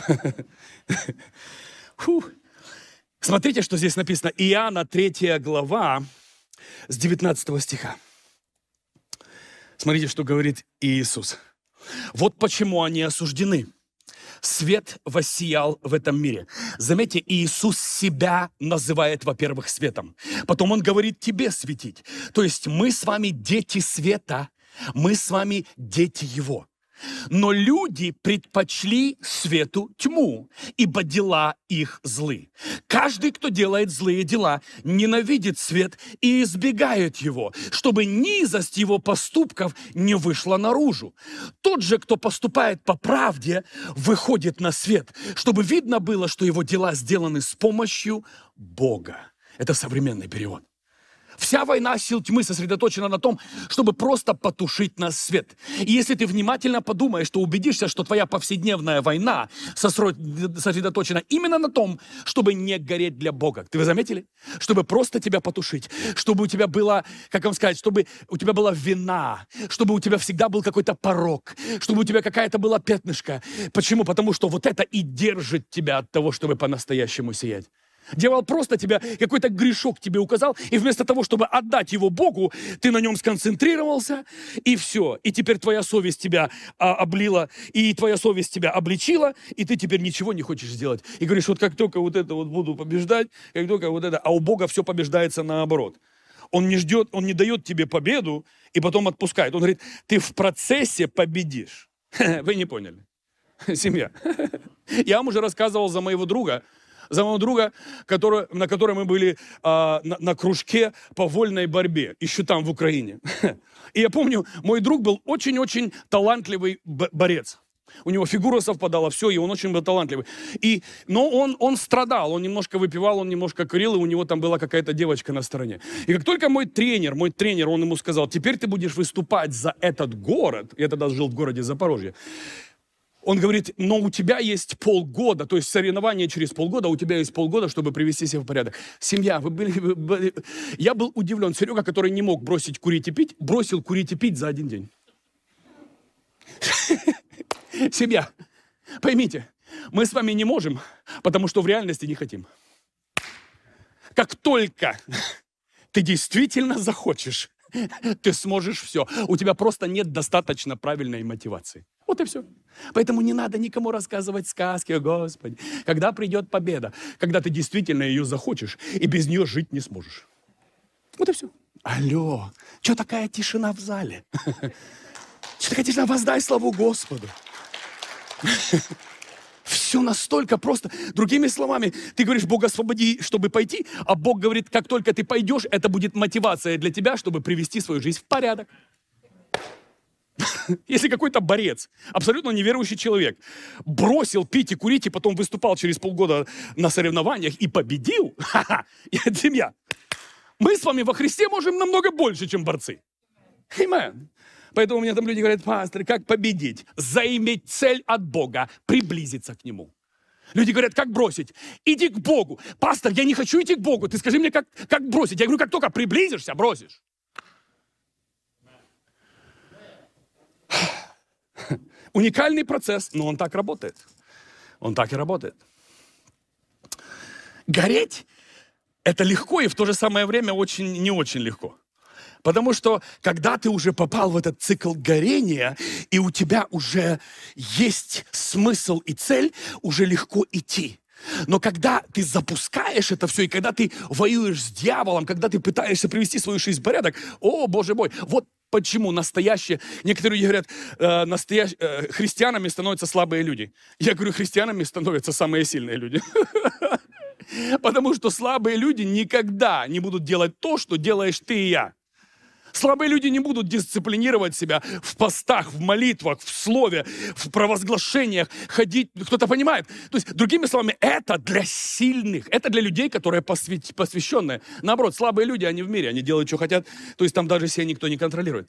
Смотрите, что здесь написано. Иоанна третья глава с девятнадцатого стиха. Смотрите, что говорит Иисус. Вот почему они осуждены. Свет воссиял в этом мире. Заметьте, Иисус себя называет, во-первых, светом. Потом Он говорит тебе светить. То есть мы с вами дети света, мы с вами дети Его. Но люди предпочли свету тьму, ибо дела их злы. Каждый, кто делает злые дела, ненавидит свет и избегает его, чтобы низость его поступков не вышла наружу. Тот же, кто поступает по правде, выходит на свет, чтобы видно было, что его дела сделаны с помощью Бога. Это современный перевод. Вся война сил тьмы сосредоточена на том, чтобы просто потушить нас свет. И если ты внимательно подумаешь, то убедишься, что твоя повседневная война сосредоточена именно на том, чтобы не гореть для Бога. Ты вы заметили? Чтобы просто тебя потушить. Чтобы у тебя было, как вам сказать, чтобы у тебя была вина. Чтобы у тебя всегда был какой-то порок. Чтобы у тебя какая-то была пятнышко. Почему? Потому что вот это и держит тебя от того, чтобы по-настоящему сиять. Дьявол просто тебя, какой-то грешок тебе указал, и вместо того, чтобы отдать его Богу, ты на нем сконцентрировался, и все. И теперь твоя совесть тебя а, облила, и твоя совесть тебя обличила, и ты теперь ничего не хочешь сделать. И говоришь, вот как только вот это вот буду побеждать, как только вот это, а у Бога все побеждается наоборот. Он не ждет, Он не дает тебе победу, и потом отпускает. Он говорит, ты в процессе победишь. Вы не поняли. Семья. Я вам уже рассказывал за моего друга, За моего друга, который, на котором мы были а, на, на кружке по вольной борьбе, еще там, в Украине. И я помню, мой друг был очень-очень талантливый борец. У него фигура совпадала, все, и он очень был талантливый. И, но он, он страдал, он немножко выпивал, он немножко курил, и у него там была какая-то девочка на стороне. И как только мой тренер, мой тренер, он ему сказал, теперь ты будешь выступать за этот город, я тогда жил в городе Запорожье, он говорит, но у тебя есть полгода, то есть соревнования через полгода, у тебя есть полгода, чтобы привести себя в порядок. Семья, вы были, вы были... Я был удивлен. Серега, который не мог бросить курить и пить, бросил курить и пить за один день. Семья, поймите, мы с вами не можем, потому что в реальности не хотим. Как только ты действительно захочешь, ты сможешь все. У тебя просто нет достаточно правильной мотивации. Вот и все. Поэтому не надо никому рассказывать сказки, о Господи. Когда придет победа, когда ты действительно ее захочешь и без нее жить не сможешь. Вот и все. Алло, что такая тишина в зале? Что такая тишина? Воздай славу Господу. Все настолько просто. Другими словами, ты говоришь, Бог, освободи, чтобы пойти, а Бог говорит, как только ты пойдешь, это будет мотивация для тебя, чтобы привести свою жизнь в порядок. Если какой-то борец, абсолютно неверующий человек, бросил пить и курить, и потом выступал через полгода на соревнованиях и победил, ха-ха, семья, мы с вами во Христе можем намного больше, чем борцы. Amen. Поэтому у меня там люди говорят, пастор, как победить? Заиметь цель от Бога, приблизиться к Нему. Люди говорят, как бросить? Иди к Богу. Пастор, я не хочу идти к Богу. Ты скажи мне, как, как бросить? Я говорю, как только приблизишься, бросишь. Уникальный процесс, но он так работает. Он так и работает. Гореть – это легко и в то же самое время очень не очень легко. Потому что, когда ты уже попал в этот цикл горения, и у тебя уже есть смысл и цель, уже легко идти. Но когда ты запускаешь это все, и когда ты воюешь с дьяволом, когда ты пытаешься привести свою жизнь в порядок, о, Боже мой, вот почему настоящие, некоторые люди говорят, э, настоящ, э, христианами становятся слабые люди. Я говорю, христианами становятся самые сильные люди. Потому что слабые люди никогда не будут делать то, что делаешь ты и я. Слабые люди не будут дисциплинировать себя в постах, в молитвах, в слове, в провозглашениях, ходить. Кто-то понимает? То есть, другими словами, это для сильных, это для людей, которые посвященные. Наоборот, слабые люди, они в мире, они делают, что хотят. То есть, там даже себя никто не контролирует.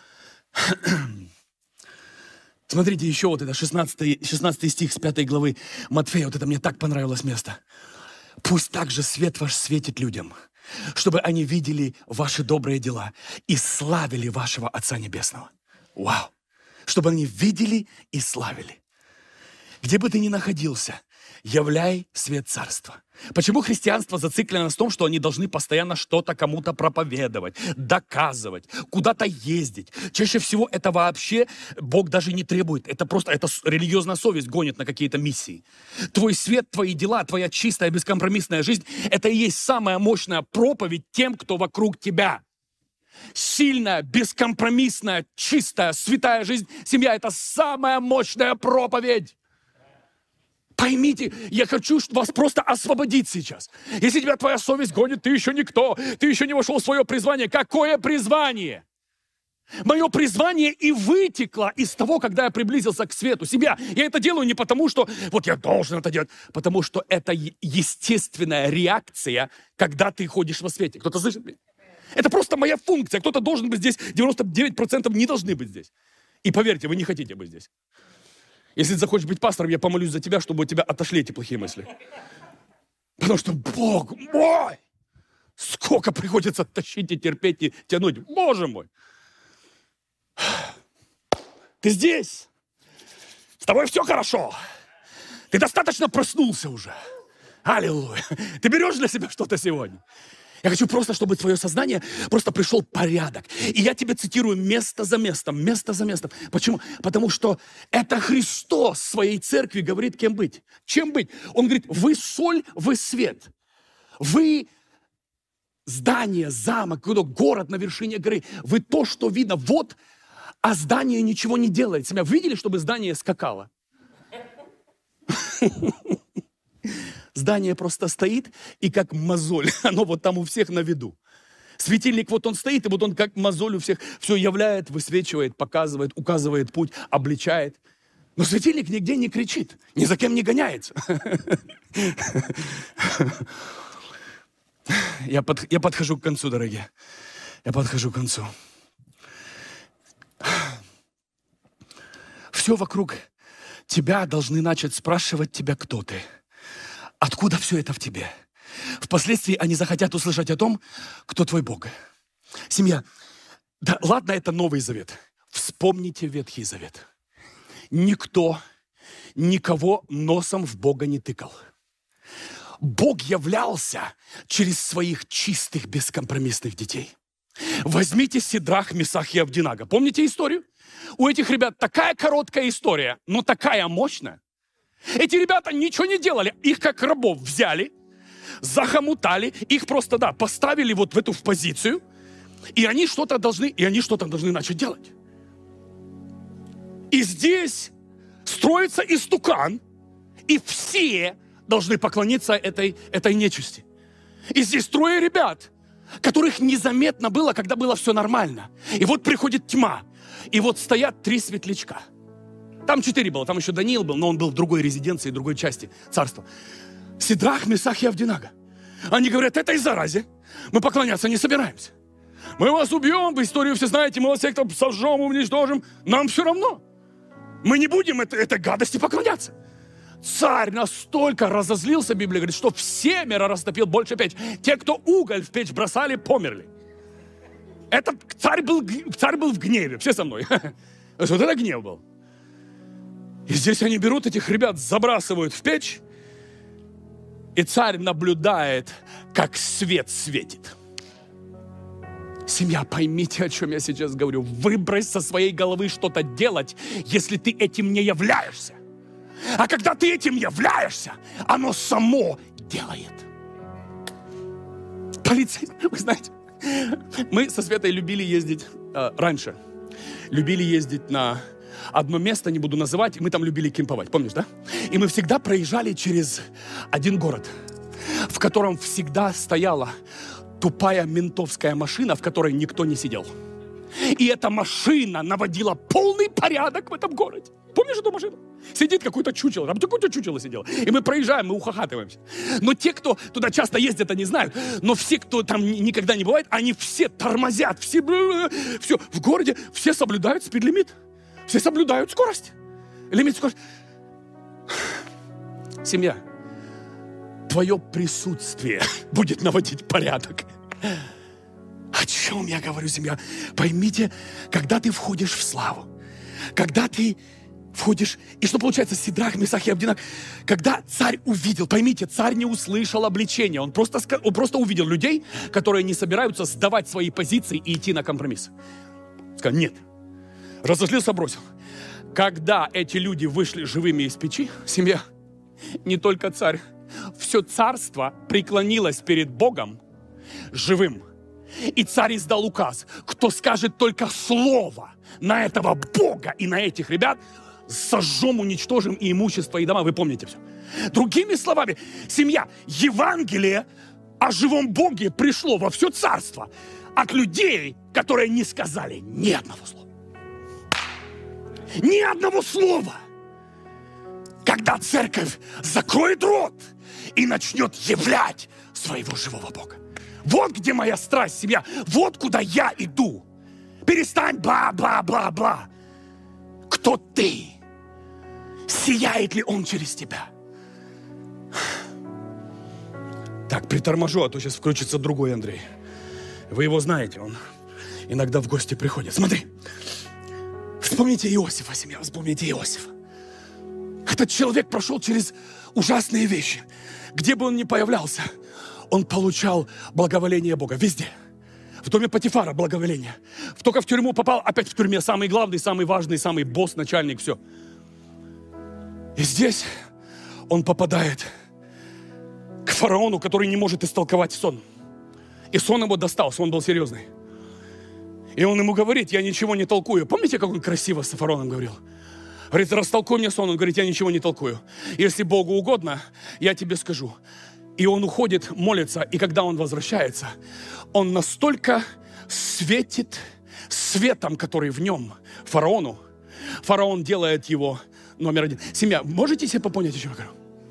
Смотрите, еще вот это шестнадцатый, шестнадцатый стих с пятой главы Матфея. Вот это мне так понравилось место. «Пусть также свет ваш светит людям, чтобы они видели ваши добрые дела и славили вашего Отца Небесного». Вау! Чтобы они видели и славили. Где бы ты ни находился, являй свет Царства. Почему христианство зациклено на том, что они должны постоянно что-то кому-то проповедовать, доказывать, куда-то ездить? Чаще всего это вообще Бог даже не требует. Это просто это религиозная совесть гонит на какие-то миссии. Твой свет, твои дела, твоя чистая, бескомпромиссная жизнь – это и есть самая мощная проповедь тем, кто вокруг тебя. Сильная, бескомпромиссная, чистая, святая жизнь. Семья – это самая мощная проповедь. Поймите, я хочу вас просто освободить сейчас. Если тебя твоя совесть гонит, ты еще никто, ты еще не вошел в свое призвание. Какое призвание? Мое призвание и вытекло из того, когда я приблизился к свету. Себя. Я это делаю не потому, что вот я должен это делать, потому что это естественная реакция, когда ты ходишь во свете. Кто-то слышит меня? Это просто моя функция. Кто-то должен быть здесь, девяносто девять процентов не должны быть здесь. И поверьте, вы не хотите быть здесь. Если ты захочешь быть пастором, я помолюсь за тебя, чтобы у тебя отошли эти плохие мысли. Потому что, Бог мой, сколько приходится тащить и терпеть и тянуть. Боже мой. Ты здесь. С тобой все хорошо. Ты достаточно проснулся уже. Аллилуйя. Ты берешь для себя что-то сегодня? Я хочу просто, чтобы в твое сознание просто пришел порядок. И я тебе цитирую место за местом, место за местом. Почему? Потому что это Христос своей церкви говорит, кем быть. Чем быть? Он говорит, вы соль, вы свет. Вы здание, замок, город на вершине горы. Вы то, что видно. Вот, а здание ничего не делает. Себя видели, чтобы здание скакало? здание просто стоит, и как мозоль, оно вот там у всех на виду. Светильник вот он стоит, и вот он как мозоль у всех все являет, высвечивает, показывает, указывает путь, обличает. Но светильник нигде не кричит, ни за кем не гоняется. Я, под, я подхожу к концу, дорогие. Я подхожу к концу. Все вокруг тебя должны начать спрашивать тебя, кто ты. Откуда все это в тебе? Впоследствии они захотят услышать о том, кто твой Бог. Семья, да ладно, это Новый Завет. Вспомните Ветхий Завет. Никто никого носом в Бога не тыкал. Бог являлся через своих чистых, бескомпромиссных детей. Возьмите Сидрах, Месах и Авдинага. Помните историю? У этих ребят такая короткая история, но такая мощная. Эти ребята ничего не делали. Их как рабов взяли, захомутали, их просто, да, поставили вот в эту в позицию, и они что-то должны, и они что-то должны начать делать. И здесь строится истукан, и все должны поклониться этой, этой нечисти. И здесь трое ребят, которых незаметно было, когда было все нормально. И вот приходит тьма, и вот стоят три светлячка. Там четыре было, там еще Даниил был, но он был в другой резиденции, в другой части царства. Сидрах, Месах и Авдинага. Они говорят, этой заразе мы поклоняться не собираемся. Мы вас убьем, вы историю все знаете, мы вас всех там сожжем, уничтожим. Нам все равно. Мы не будем этой, этой гадости поклоняться. Царь настолько разозлился, Библия говорит, что в семеро растопил больше печь. Те, кто уголь в печь бросали, померли. Это царь был, царь был в гневе. Все со мной. Вот это гнев был. И здесь они берут этих ребят, забрасывают в печь, и царь наблюдает, как свет светит. Семья, поймите, о чем я сейчас говорю. Выбрось со своей головы что-то делать, если ты этим не являешься. А когда ты этим являешься, оно само делает. Полиция, вы знаете, мы со Светой любили ездить э, раньше. Любили ездить на одно место, не буду называть, и мы там любили кемповать, помнишь, да? И мы всегда проезжали через один город, в котором всегда стояла тупая ментовская машина, в которой никто не сидел. И эта машина наводила полный порядок в этом городе. Помнишь эту машину? Сидит какое-то чучело, там какое-то чучело сидело. И мы проезжаем, мы ухахатываемся. Но те, кто туда часто ездят, они знают. Но все, кто там никогда не бывает, они все тормозят, все, все в городе, все соблюдают спидлимит. Все соблюдают скорость. Лимит скорости. Семья, твое присутствие будет наводить порядок. О чем я говорю, семья? Поймите, когда ты входишь в славу, когда ты входишь, и что получается, Сидрах, Месах и Авдинаг, когда царь увидел, поймите, царь не услышал обличения, он просто, он просто увидел людей, которые не собираются сдавать свои позиции и идти на компромисс. Сказал, нет. Разозлился, бросил. Когда эти люди вышли живыми из печи, семья, не только царь, все царство преклонилось перед Богом живым. И царь издал указ, кто скажет только слово на этого Бога и на этих ребят, сожжем, уничтожим и имущество, и дома. Вы помните все. Другими словами, семья, Евангелие о живом Боге пришло во все царство от людей, которые не сказали ни одного слова. Ни одного слова. Когда церковь закроет рот и начнет являть своего живого Бога. Вот где моя страсть, семья. Вот куда я иду. Перестань бла-бла-бла-бла. Кто ты? Сияет ли Он через тебя? Так, приторможу, а то сейчас включится другой Андрей. Вы его знаете, он иногда в гости приходит. Смотри. Вспомните Иосифа, семья, вспомните Иосифа. Этот человек прошел через ужасные вещи. Где бы он ни появлялся, он получал благоволение Бога. Везде. В доме Потифара благоволение. Только в тюрьму попал, опять в тюрьме. Самый главный, самый важный, самый босс, начальник, все. И здесь он попадает к фараону, который не может истолковать сон. И сон его достал, сон был серьезный. И он ему говорит, я ничего не толкую. Помните, как он красиво с фараоном говорил? Говорит, растолкуй мне сон. Он говорит, я ничего не толкую. Если Богу угодно, я тебе скажу. И он уходит, молится, и когда он возвращается, он настолько светит светом, который в нем, фараону. Фараон делает его номер один. Семья, можете себе понять, о чем я говорю?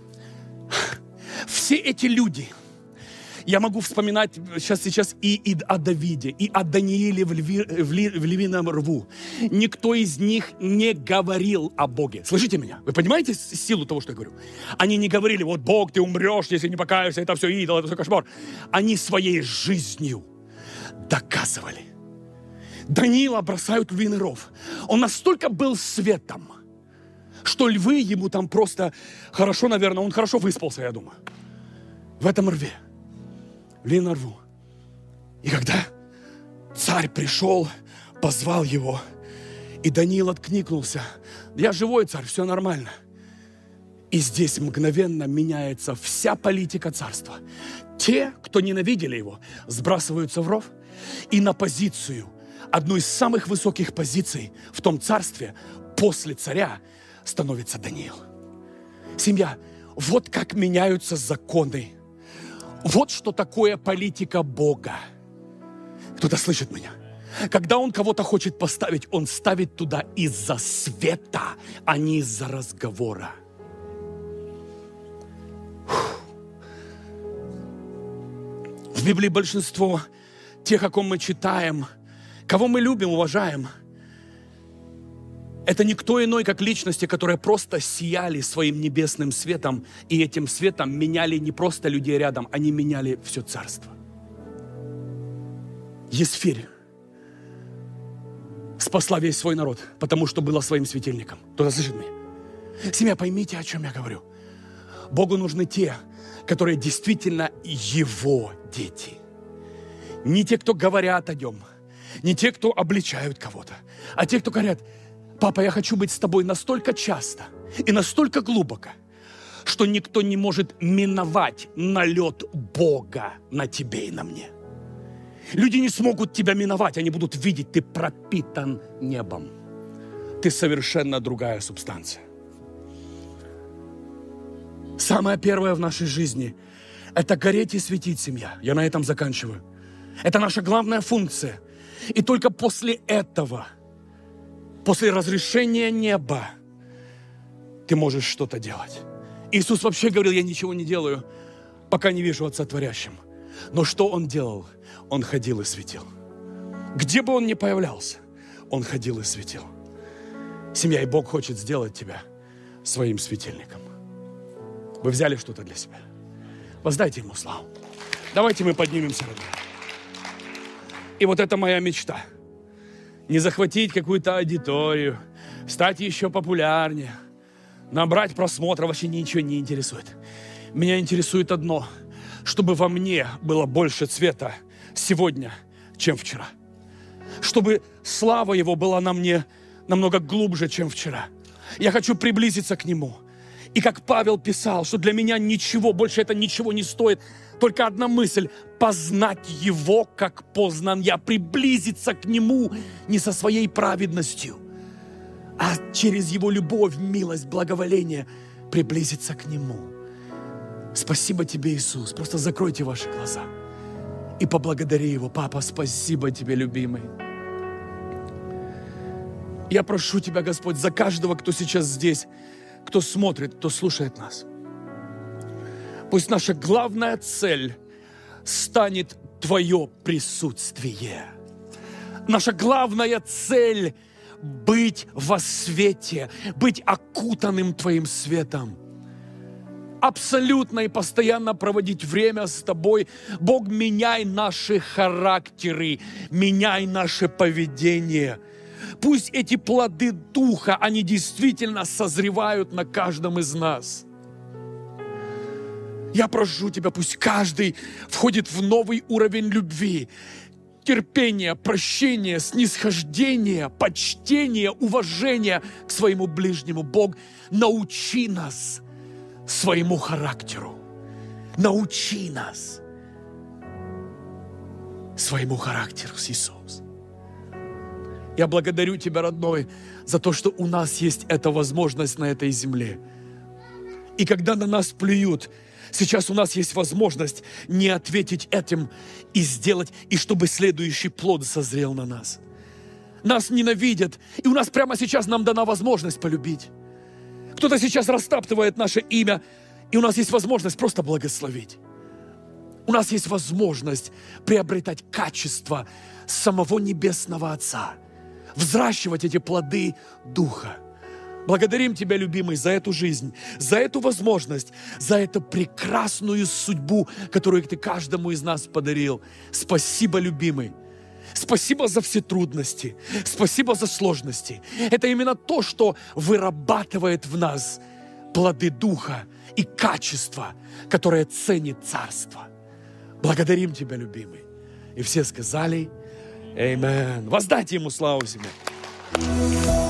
Все эти люди, я могу вспоминать сейчас, сейчас и, и о Давиде, и о Данииле в, льви, в, ли, в львином рву. Никто из них не говорил о Боге. Слышите меня? Вы понимаете силу того, что я говорю? Они не говорили, вот Бог, ты умрешь, если не покаешься, это все идол, это все кошмар. Они своей жизнью доказывали. Даниила бросают в львиный ров. Он настолько был светом, что львы ему там просто хорошо, наверное, он хорошо выспался, я думаю. В этом рве. В львином рву. И когда царь пришел, позвал его, и Даниил откликнулся. Я живой царь, все нормально. И здесь мгновенно меняется вся политика царства. Те, кто ненавидели его, сбрасываются в ров, и на позицию, одну из самых высоких позиций в том царстве, после царя, становится Даниил. Семья, вот как меняются законы. Вот что такое политика Бога. Кто-то слышит меня? Когда Он кого-то хочет поставить, Он ставит туда из-за света, а не из-за разговора. В Библии большинство тех, о ком мы читаем, кого мы любим, уважаем, это никто иной, как личности, которые просто сияли своим небесным светом, и этим светом меняли не просто людей рядом, они меняли все царство. Есфирь спасла весь свой народ, потому что была своим светильником. Кто-то слышит меня? Семья, поймите, о чем я говорю. Богу нужны те, которые действительно Его дети. Не те, кто говорят о Нем, не те, кто обличают кого-то, а те, кто говорят: папа, я хочу быть с тобой настолько часто и настолько глубоко, что никто не может миновать налет Бога на тебе и на мне. Люди не смогут тебя миновать, они будут видеть, ты пропитан небом. Ты совершенно другая субстанция. Самое первое в нашей жизни – это гореть и светить, семья. Я на этом заканчиваю. Это наша главная функция. И только после этого, после разрешения неба, ты можешь что-то делать. Иисус вообще говорил: я ничего не делаю, пока не вижу Отца Творящим. Но что Он делал? Он ходил и светил. Где бы Он ни появлялся, Он ходил и светил. Семья, и Бог хочет сделать тебя своим светильником. Вы взяли что-то для себя? Воздайте Ему славу. Давайте мы поднимемся, родные. И вот это моя мечта. Не захватить какую-то аудиторию, стать еще популярнее, набрать просмотров, вообще ничего не интересует. Меня интересует одно: чтобы во мне было больше цвета сегодня, чем вчера. Чтобы слава Его была на мне намного глубже, чем вчера. Я хочу приблизиться к Нему. И как Павел писал, что для меня ничего, больше это ничего не стоит. Только одна мысль – познать Его, как познан я. Приблизиться к Нему не со своей праведностью, а через Его любовь, милость, благоволение приблизиться к Нему. Спасибо Тебе, Иисус. Просто закройте ваши глаза и поблагодари Его. Папа, спасибо Тебе, любимый. Я прошу Тебя, Господь, за каждого, кто сейчас здесь, кто смотрит, кто слушает нас. Пусть наша главная цель станет Твое присутствие. Наша главная цель – быть во свете, быть окутанным Твоим светом. Абсолютно и постоянно проводить время с Тобой. Бог, меняй наши характеры, меняй наше поведение. Пусть эти плоды Духа, они действительно созревают на каждом из нас. Я прошу Тебя, пусть каждый входит в новый уровень любви, терпения, прощения, снисхождения, почтения, уважения к своему ближнему. Бог, научи нас своему характеру. Научи нас своему характеру, Иисус. Я благодарю Тебя, родной, за то, что у нас есть эта возможность на этой земле. И когда на нас плюют, сейчас у нас есть возможность не ответить этим и сделать, и чтобы следующий плод созрел на нас. Нас ненавидят, и у нас прямо сейчас нам дана возможность полюбить. Кто-то сейчас растаптывает наше имя, и у нас есть возможность просто благословить. У нас есть возможность приобретать качество самого Небесного Отца, взращивать эти плоды Духа. Благодарим Тебя, любимый, за эту жизнь, за эту возможность, за эту прекрасную судьбу, которую Ты каждому из нас подарил. Спасибо, любимый. Спасибо за все трудности. Спасибо за сложности. Это именно то, что вырабатывает в нас плоды Духа и качество, которое ценит Царство. Благодарим Тебя, любимый. И все сказали: Аминь. Воздайте Ему славу себе.